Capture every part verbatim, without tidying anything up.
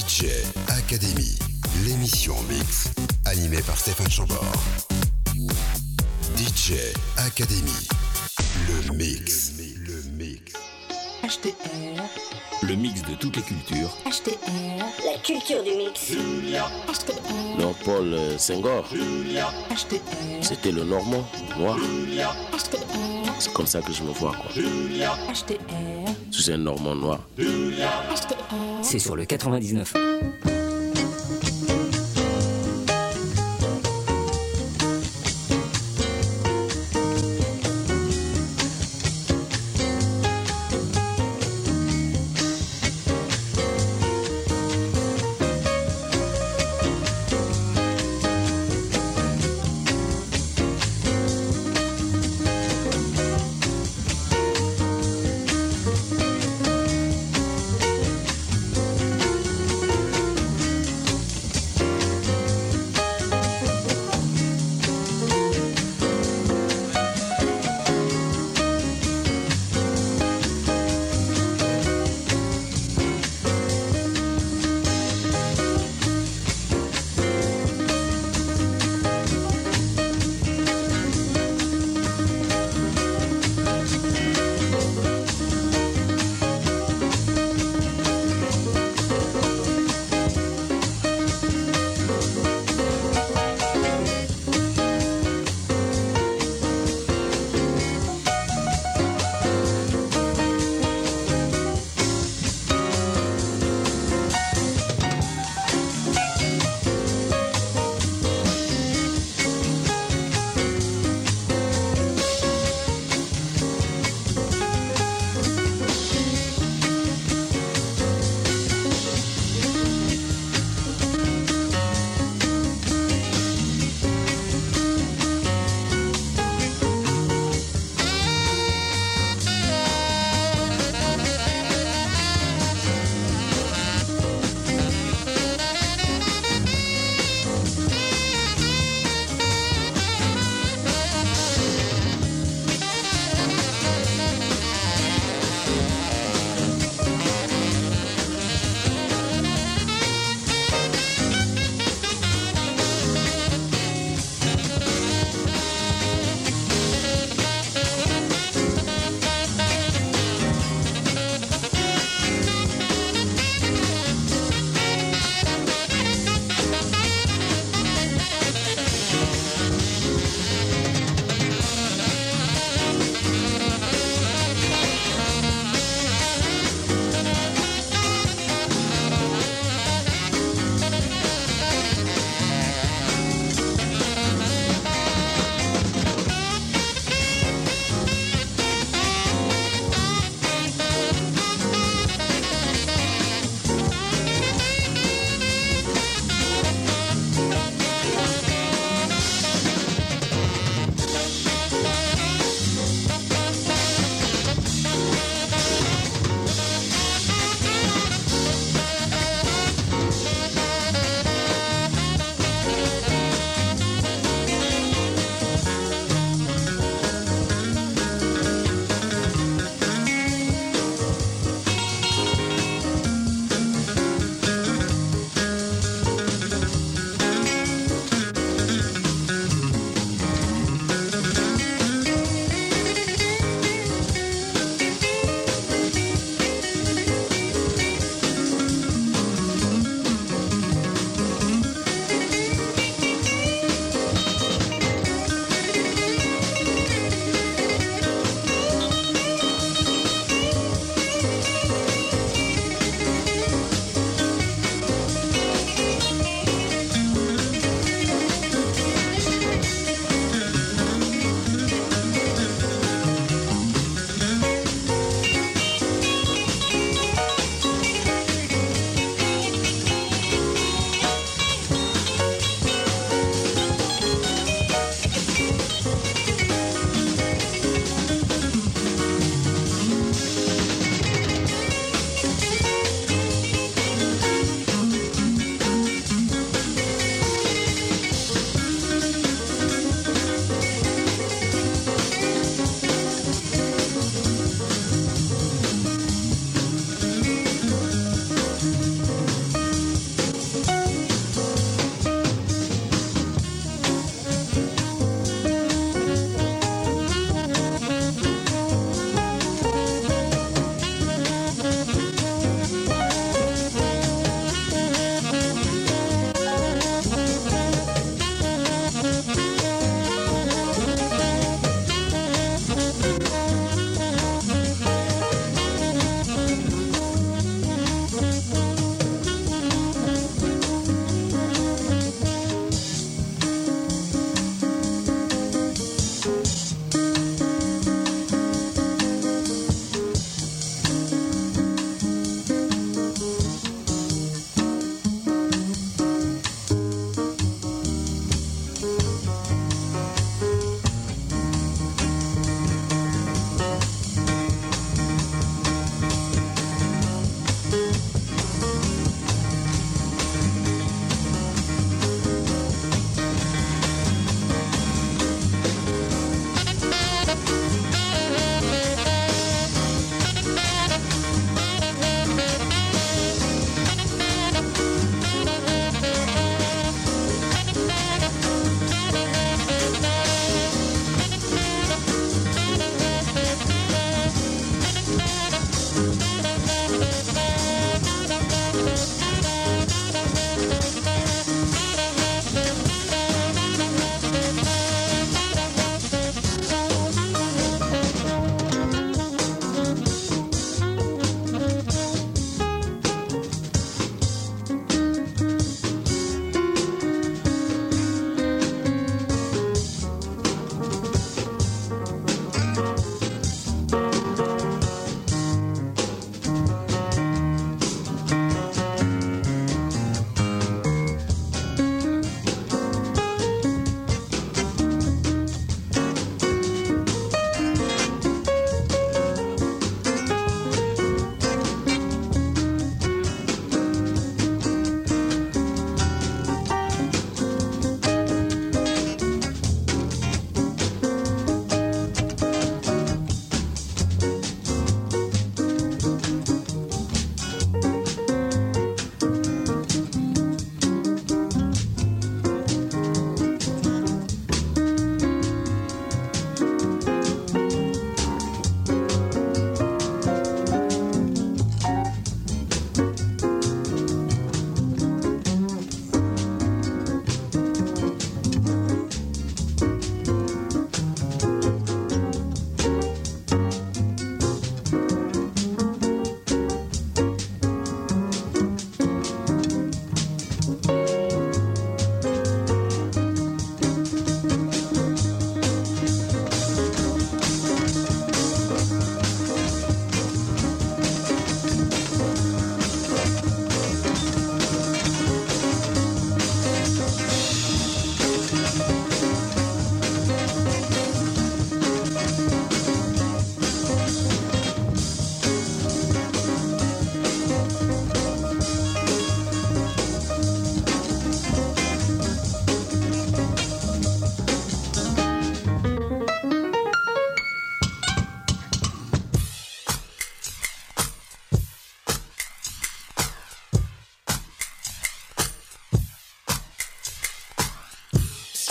D J Academy, l'émission mix, animée par Stéphane Chambord. D J Academy, le mix. Le mix. H T R. Le mix de toutes les cultures. H T R. La culture du mix. H T R. Léopold Senghor. H T R. C'était le Normand, noir. H T R. C'est comme ça que je me vois, quoi. H T R. Je suis un Normand noir. H T R. C'est sur le quatre-vingt-dix-neuf.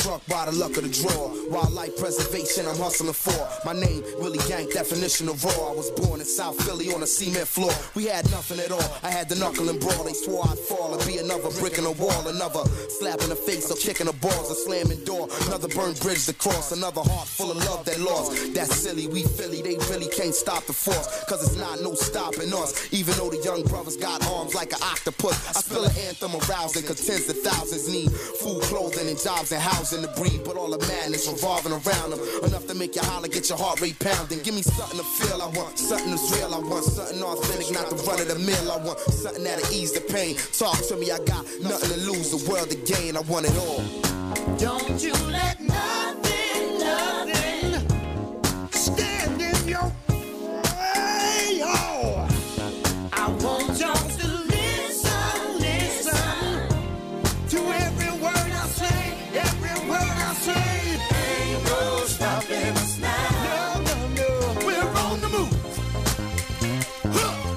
struck by the luck of the draw. Wildlife preservation I'm hustling for. My name, Willie Gang, definition of raw. I was born in South Philly on a cement floor. We had nothing at all. I had the knuckle and brawl. They swore I'd fall and be another brick in the wall. Another slap in the face or kicking the balls. A slamming door. Another burned bridge to cross. Another heart full of love that lost. That's silly. We Philly, they really can't stop the force. Cause it's not no stopping us. Even though the young brothers got arms like an octopus. I spill an anthem arousing. Cause tens of thousands need food, clothing, and jobs and housing to breathe. But all the madness revolving around them. Enough to make you holler, get your heart rate pounding. Give me something to feel. I want something that's real. I want something authentic, not the run of the mill. I want something that'll ease the pain. Talk to me, I got nothing to lose, the world to gain. I want it all. Don't you let nothing, nothing stand in your way. Oh, I want y'all to listen, listen to every word I say, every word I say. Ain't no stopping us now. No, no, no, we're on the move. Huh.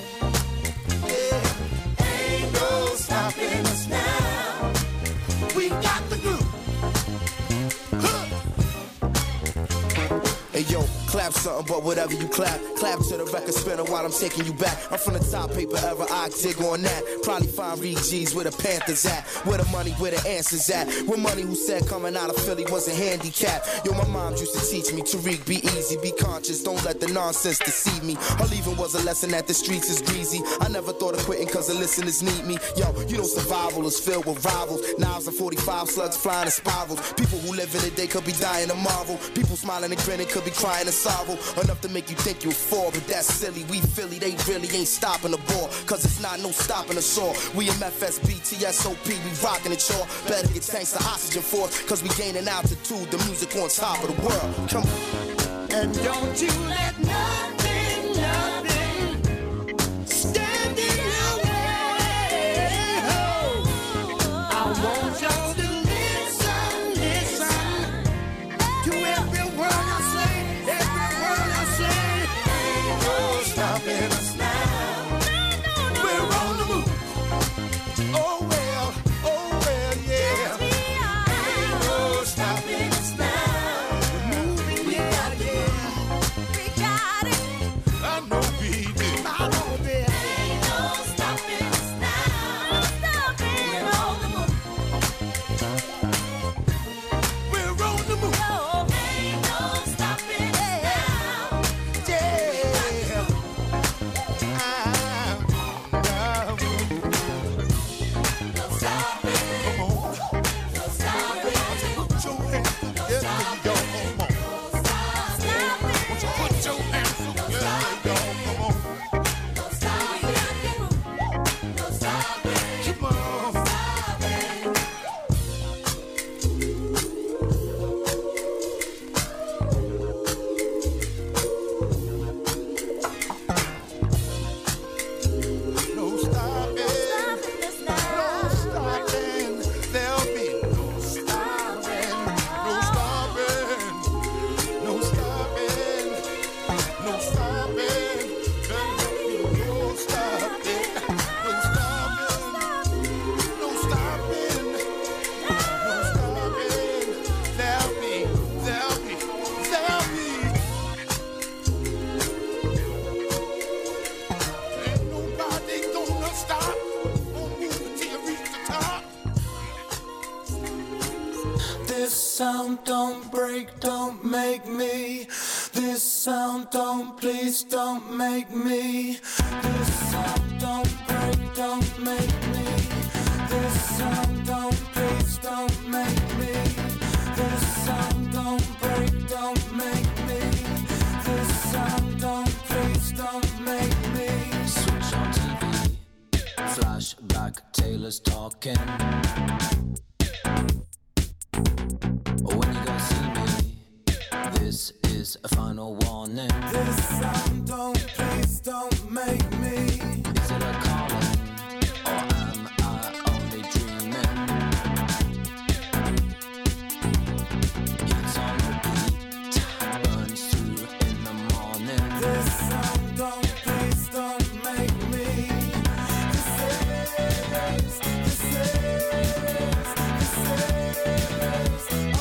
Yeah. Ain't no stopping us now. We got the groove. Hey yo, clap something, but whatever you clap, clap to the record spinner while I'm taking you back. I'm from the top paper era, I dig on that. Probably find Reed G's where the Panthers at, where the money, where the answers at. Where money who said coming out of Philly was a handicap. Yo, my mom used to teach me, Tariq, be easy, be conscious, don't let the nonsense deceive me. Her leaving was a lesson that the streets is greasy. I never thought of quitting cause the listeners need me. Yo, you know survival is filled with rivals. Knives and forty-five slugs flying in spirals. People who live in the day could be dying tomorrow. People smiling and grinning could be crying in sorrow. Enough to make you think you'll fall, but that's silly. We Philly, they really ain't stopping the ball. Cause it's not no stopping us all. We M F S B T S O P, we rocking it, y'all. Better get tanks to oxygen force, cause we gaining altitude, the music on top of the world. Come on. And don't you let nothing, nothing stand in your way. Oh, I want y'all to listen, listen to every word I say, every word I say. Ain't no stopping us now. We're on the move. Oh well, oh well, yeah. Ain't no stopping us now. We're moving, yeah, yeah. We got it. I know we do. I know we do. Ain't no stopping us now. We're on the move. We're on the move. Ain't no stopping us now. Yeah. Ah, ah. No stopping. Come on. No stopping. Put your hands together, y'all. Come on. No stopping. Won't you put your hands together, y'all? Come on. No stopping. No stopping. Come on. No stopping. No stopping. There'll be no stopping. No stopping. No stopping. No stopping. There'll be no stopping. No stopping. No stopping. No stopping. There'll be. There'll be. There'll be. Ain't nobody gonna stop. Gonna move until you reach the top. This sound don't break, don't make me. This sound don't, please don't make me. This sound don't break, don't make me. This sound don't, please don't make me. This sound don't break, don't make me. This sound don't, please don't make me. Switch on T V, flashback, Taylor's talking. When you gonna see me? This is a final warning. This sound don't, please don't make me. Is it a calling, or am I only dreaming? It's on repeat, burns through in the morning. This sound don't, please don't make me. This is, this is, this is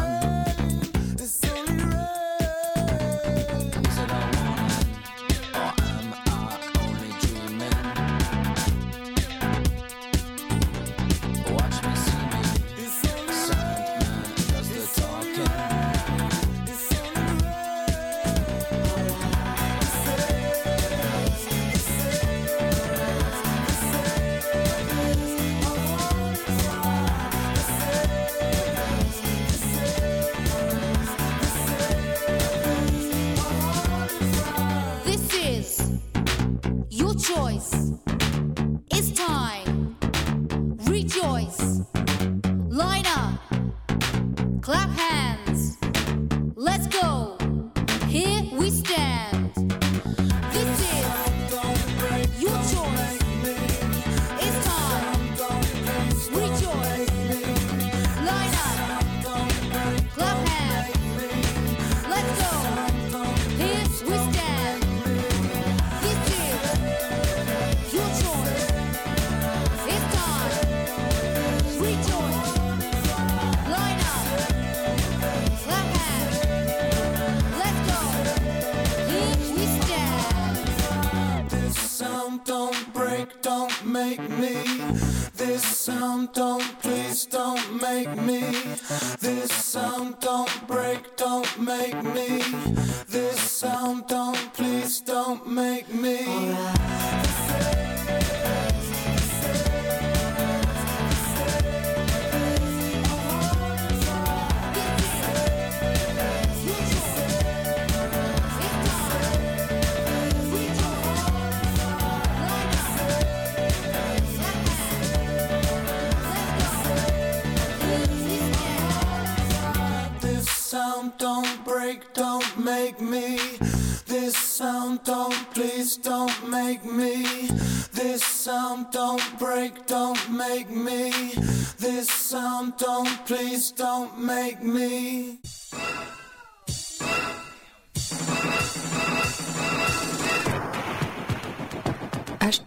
H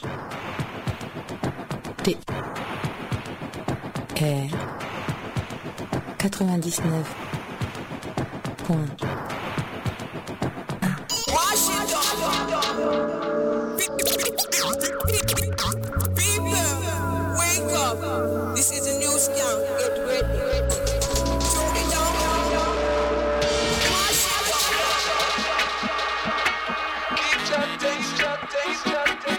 T R quatre-vingt-dix-neuf point People, wake up. This is a new scam. Get ready. Throw it down. Wash it up. Keep chatting, chatting, chatting,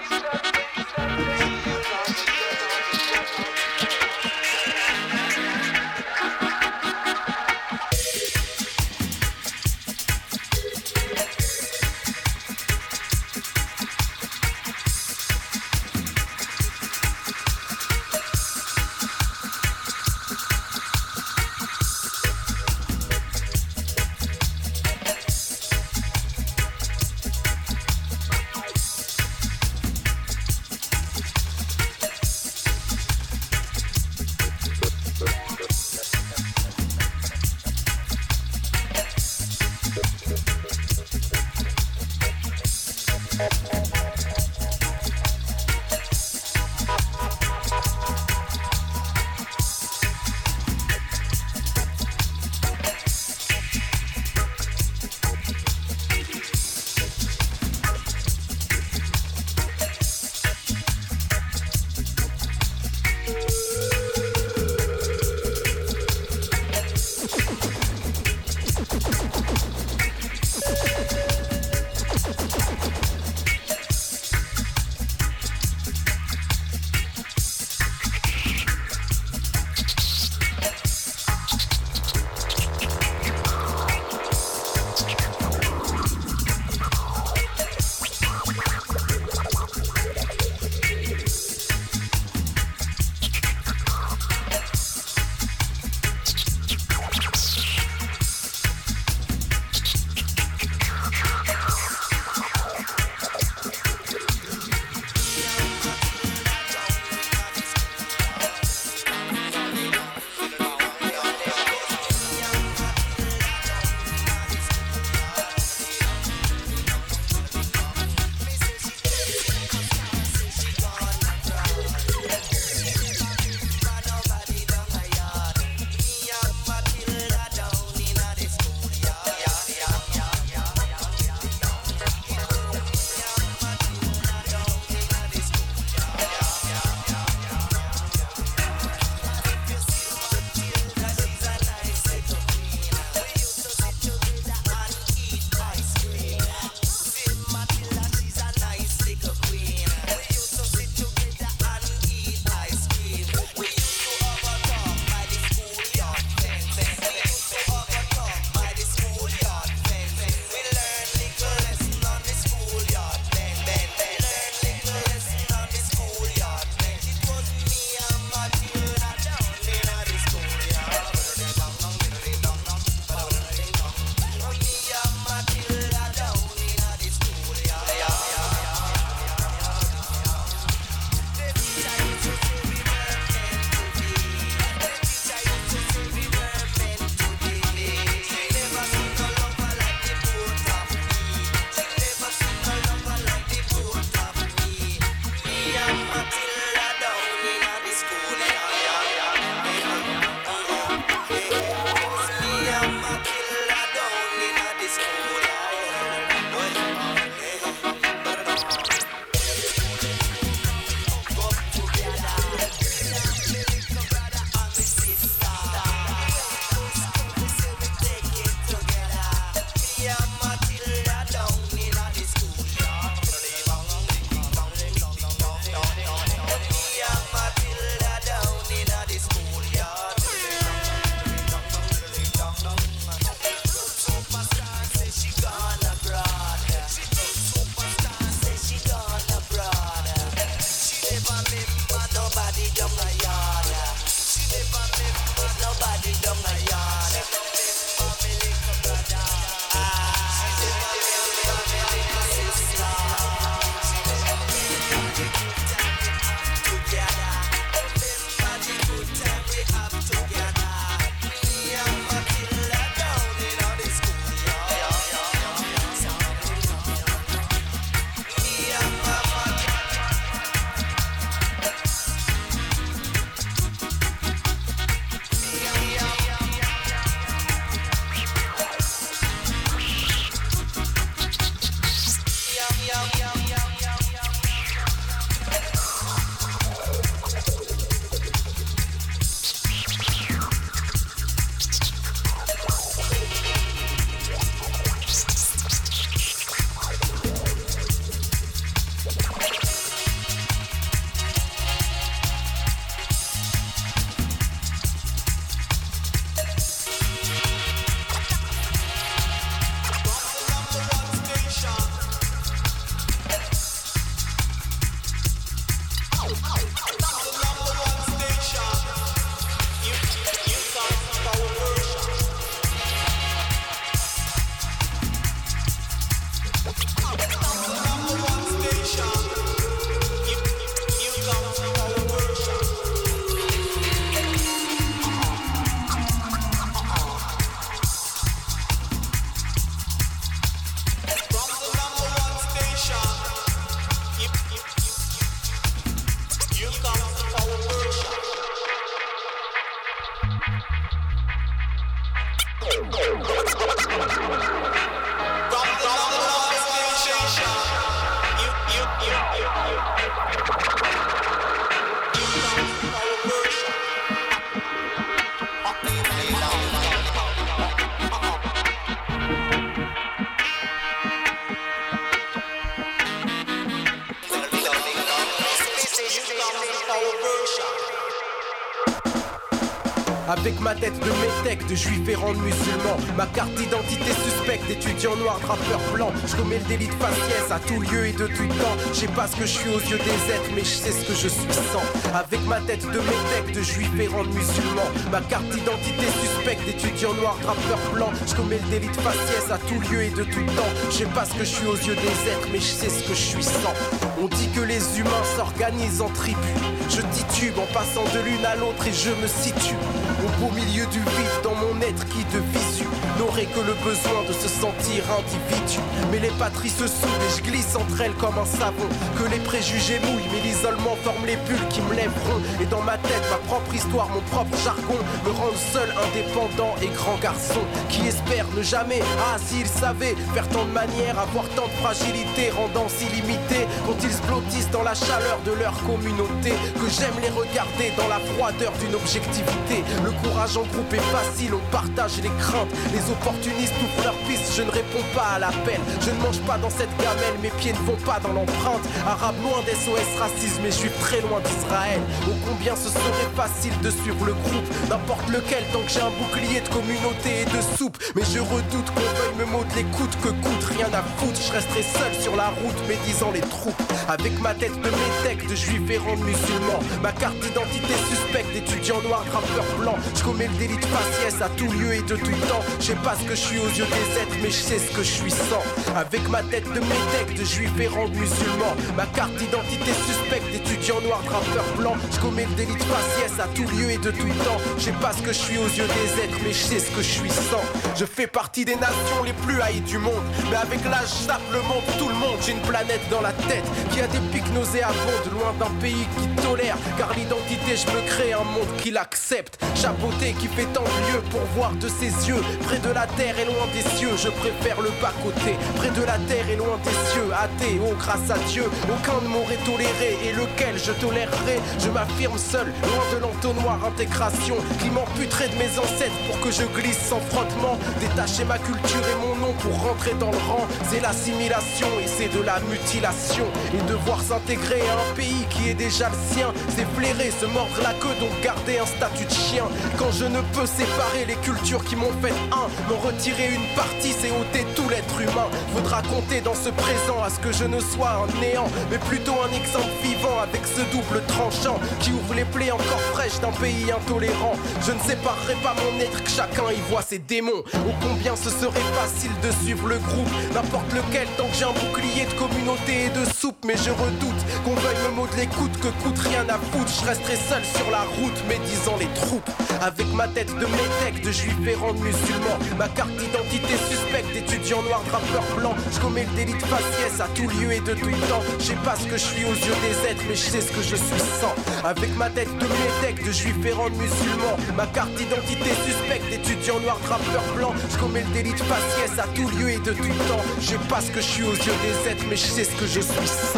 Avec ma tête de métèque, de juif errant de musulman, ma carte d'identité suspecte d'étudiant noir, de rappeur blanc. Je commets le délit de faciès à tout lieu et de tout temps. Je sais pas ce que je suis aux yeux des êtres, mais je sais ce que je suis sans. Avec ma tête de métèque, de juif errant de musulman, ma carte d'identité suspecte d'étudiant noir, de rappeur blanc. Je commets le délit de faciès à tout lieu et de tout temps. Je sais pas ce que je suis aux yeux des êtres, mais je sais ce que je suis sans. On dit que les humains s'organisent en tribus. Je titube en passant de l'une à l'autre et je me situe au beau milieu du vide dans mon être qui de visu n'aurait que le besoin de se sentir individu. Mais les patries se soudent et je glisse entre elles comme un savon. Que les préjugés mouillent mais l'isolement forme les bulles qui me lèveront. Et dans ma tête ma propre histoire, mon propre jargon me rendent seul, indépendant et grand garçon qui espère ne jamais, ah s'ils savaient, faire tant de manières, avoir tant de fragilité, rendant si limité quand ils se blottissent dans la chaleur de leur communauté. Que j'aime les regarder dans la froideur d'une objectivité. Le courage en groupe est facile, on partage les craintes. Les opportunistes ouvrent leurs pistes, je ne réponds pas à l'appel. Je ne mange pas dans cette gamelle, mes pieds ne vont pas dans l'empreinte. Arabe loin d'S O S racisme et juif très loin d'Israël. Oh combien ce serait facile de suivre le groupe, n'importe lequel tant que j'ai un bouclier de communauté et de soupe. Mais je redoute qu'on veuille me modeler coûte que coûte, rien à foutre. Je resterai seul sur la route médisant les troupes. Avec ma tête de métèque, de juif errant de musulman, ma carte d'identité suspecte d'étudiant noir, rappeur blanc. Je commets le délit de faciès à tout lieu et de tout temps. Je sais pas ce que je suis aux yeux des êtres, mais je sais ce que je suis sans. Avec ma tête de métèque, de juif errant de musulman, ma carte d'identité suspecte d'étudiant noir, rappeur blanc. Je commets le délit de faciès à tout lieu et de tout temps. Je sais pas ce que je suis aux yeux des êtres, mais je sais ce que je suis sans. Je fais partie des nations les plus haïes du monde, mais avec l'âge j'zappe le monde, tout le monde. J'ai une planète dans la tête qui a des pics nauséabondes, loin d'un pays qui tolère. Car l'identité, je me crée un monde qui l'accepte. Chapeauté qui fait tant de lieux pour voir de ses yeux. Près de la terre et loin des cieux, je préfère le bas-côté. Près de la terre et loin des cieux, athée, oh grâce à Dieu, aucun ne m'aurait toléré. Et lequel je tolérerai, je m'affirme seul, loin de l'entonnoir intégration qui m'amputerait de mes ancêtres pour que je glisse sans frottement. Détacher ma culture et mon nom pour rentrer dans le rang, c'est l'assimilation et c'est de la mutilation. Et devoir s'intégrer à un pays qui est déjà le sien, c'est flairer, se mordre la queue, donc garder un statut de chien. Quand je ne peux séparer les cultures qui m'ont fait un, m'en retirer une partie, c'est ôter tout l'être humain. Faudra compter dans ce présent à ce que je ne sois un néant, mais plutôt un exemple vivant avec ce double tranchant qui ouvre les plaies encore fraîches d'un pays intolérant. Je ne séparerai pas mon être, que chacun y voit ses démons. Oh combien ce serait facile de suivre le groupe, n'importe lequel tant que j'ai un bouclier de communauté et de soupe. Mais je redoute qu'on veuille me modeler coûte que coûte, rien à foutre. Je resterai seul sur la route médisant les troupes. Avec ma tête de métèque, de juif errant de musulman, ma carte d'identité suspecte d'étudiant noir, de rappeur blanc. Je commets le délit de faciès à tout lieu et de tout temps. Je sais pas ce que je suis aux yeux des êtres, mais je sais ce que je suis sans. Avec ma tête de métèque, de juif errant de musulman, ma carte d'identité suspecte d'étudiant noir, de rappeur blanc. Je commets le délit de faciès à tout lieu et de tout temps. Je sais pas ce que je suis aux yeux des êtres, mais je sais ce que je suis sans.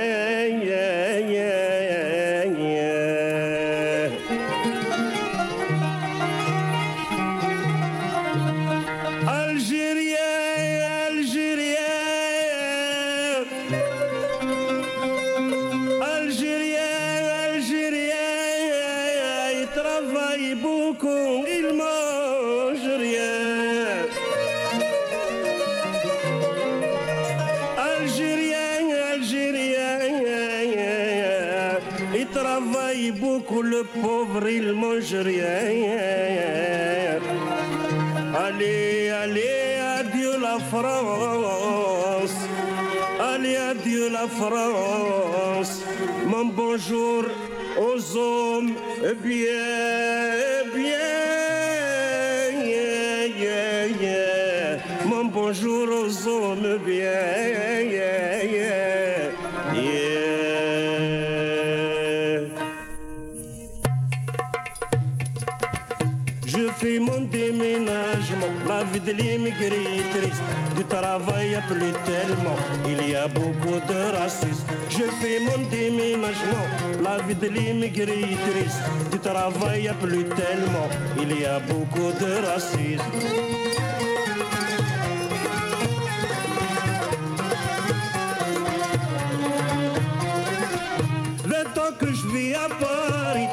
Pauvre, il mange rien. Allez, allez, adieu la France. Allez, adieu la France. Mon bonjour aux hommes bien, bien. Yeah, yeah, yeah. Mon bonjour aux hommes bien. Yeah, yeah, yeah. Fais mon déménagement, la vie de l'immigré est triste, du travail y a plus tellement, il y a beaucoup de racisme. Je fais mon déménagement, la vie de l'immigré est triste, du travail y a plus tellement, il y a beaucoup de racisme. vingt ans que je vis à Paris,